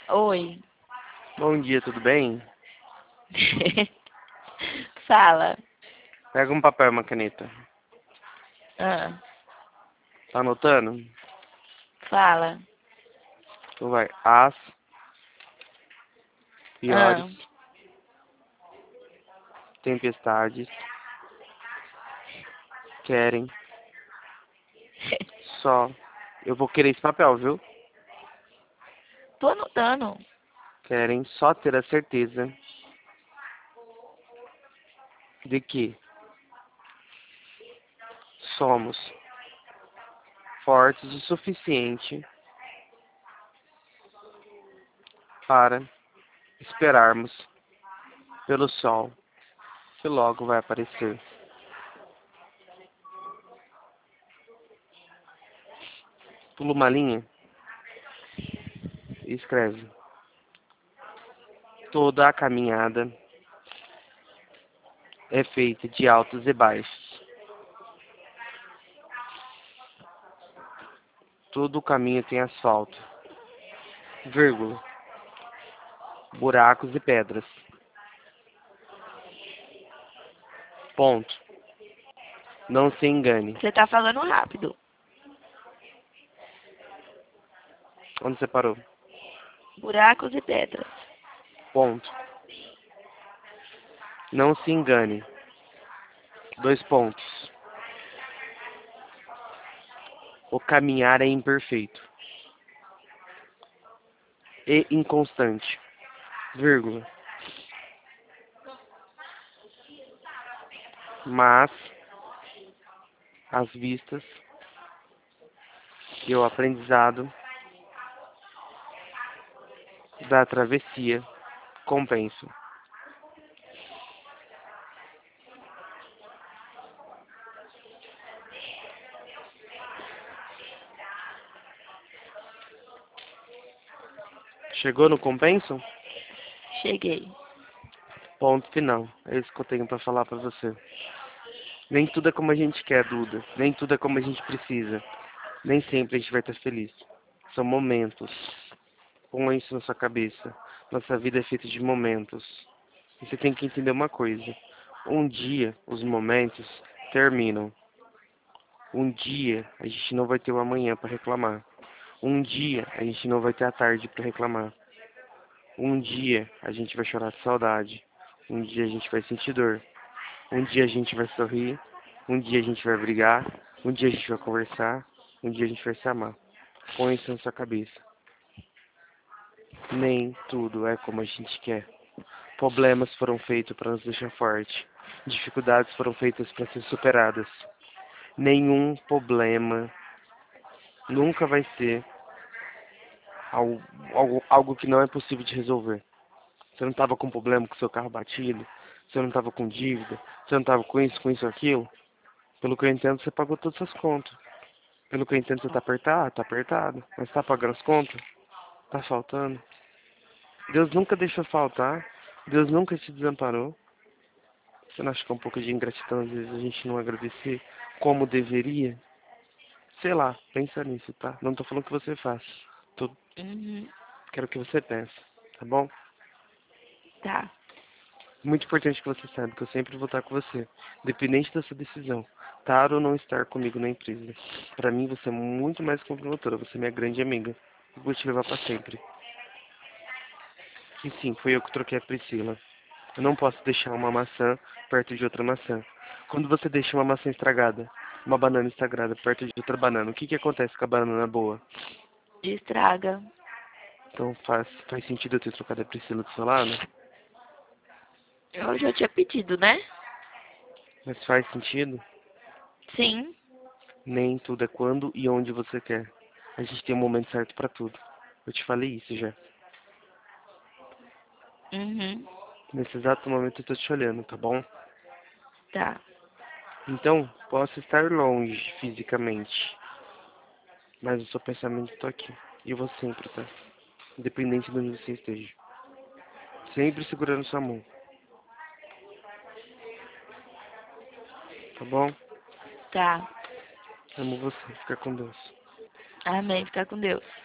Oi. Bom dia, tudo bem? Fala. Pega um papel e uma caneta. Ah, Tá anotando? fala. Então vai. As piores Ah. tempestades querem só. Eu vou querer esse papel, viu? Tô anotando. Querem só ter a certeza de que somos fortes o suficiente para esperarmos pelo sol que logo vai aparecer. Pula uma linha e escreve. Toda a caminhada é feita de altos e baixos. Todo o caminho tem asfalto, vírgula, buracos e pedras. Ponto. Não se engane. Você tá falando rápido. Onde você parou? Buracos e pedras. Ponto. Não se engane. 2 pontos. O caminhar é imperfeito e inconstante, vírgula. Mas as vistas e o aprendizado da travessia compensam. Chegou no compensam? Cheguei. Ponto final. É isso que eu tenho para falar para você. Nem tudo é como a gente quer, Duda. Nem tudo é como a gente precisa. Nem sempre a gente vai estar feliz. São momentos. Põe isso na sua cabeça. Nossa vida é feita de momentos. E você tem que entender uma coisa. Um dia os momentos terminam. Um dia a gente não vai ter o amanhã para reclamar. Um dia a gente não vai ter a tarde para reclamar. Um dia a gente vai chorar de saudade. Um dia a gente vai sentir dor. Um dia a gente vai sorrir. Um dia a gente vai brigar. Um dia a gente vai conversar. Um dia a gente vai se amar. Põe isso na sua cabeça. Nem tudo é como a gente quer. Problemas foram feitos para nos deixar forte. Dificuldades foram feitas para ser superadas. Nenhum problema nunca vai ser algo que não é possível de resolver. Você não estava com problema com seu carro batido, você não estava com dívida, você não estava com isso, aquilo. Pelo que eu entendo, você pagou todas as contas. Pelo que eu entendo, você está apertado, tá apertado. Mas está pagando as contas? Tá faltando. Deus nunca deixou faltar. Deus nunca te desamparou. Você não acha que é um pouco de ingratidão, às vezes, a gente não agradecer como deveria? Sei lá, pensa nisso, tá? Não tô falando que você faça. Tô... Uhum. Quero que você pense, tá bom? Tá. Muito importante que você saiba que eu sempre vou estar com você, independente da sua decisão, estar ou não estar comigo na empresa. Pra mim, você é muito mais que uma promotora, você é minha grande amiga. Eu vou te levar pra sempre. E sim, foi eu que troquei a Priscila. Eu não posso deixar uma maçã perto de outra maçã. Quando você deixa uma maçã estragada, uma banana estragada perto de outra banana, o que que acontece com a banana boa? Estraga. Então faz sentido eu ter trocado a Priscila do seu lado? Eu já tinha pedido, né? Mas faz sentido? Sim. Nem tudo é quando e onde você quer. A gente tem um momento certo pra tudo. Eu te falei isso já. Uhum. Nesse exato momento eu tô te olhando, tá bom? Tá. Então, posso estar longe fisicamente, mas o seu pensamento tá aqui. E eu vou sempre, tá? Independente de onde você esteja. Sempre segurando sua mão, tá bom? Tá. Amo você. Fica com Deus. Amém. Fica com Deus.